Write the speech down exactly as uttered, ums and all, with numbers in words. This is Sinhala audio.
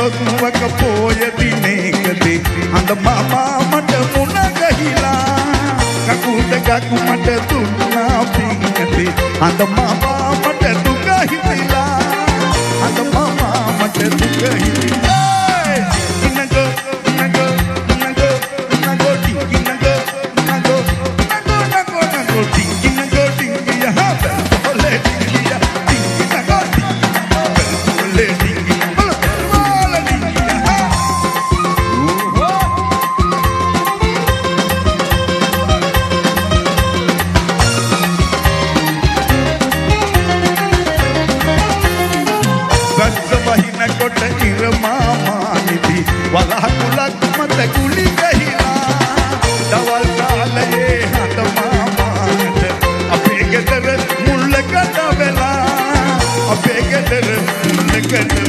ලොකුවක පෝය දිනේකදී අඳ මාමා මට මුණ ගහිලා කකුට කකු මට දුන්නා පිංකදී අඳ මාමා මට දුක හිතිලා අඳ මාමා මට දුක හිතිලා නගෝ නගෝ නගෝ නගෝ ටිකි නගෝ නගෝ නගෝ නගෝ නගෝ ටිකි නගෝ ටිකි යහා බොලේ ටිකි යහා ටිකි නගෝ ටිකි බොලේ ටිකි බොලේ ටිකි යහා වහින කොට ඉර මාමා නිදි වලහකුලක් මත කුලි ගහිලා දවල් කාලයේ හත මාමාට අපේ ගෙදර මුල්ලකට වෙලා අපේ ගෙදර මුල්ලකට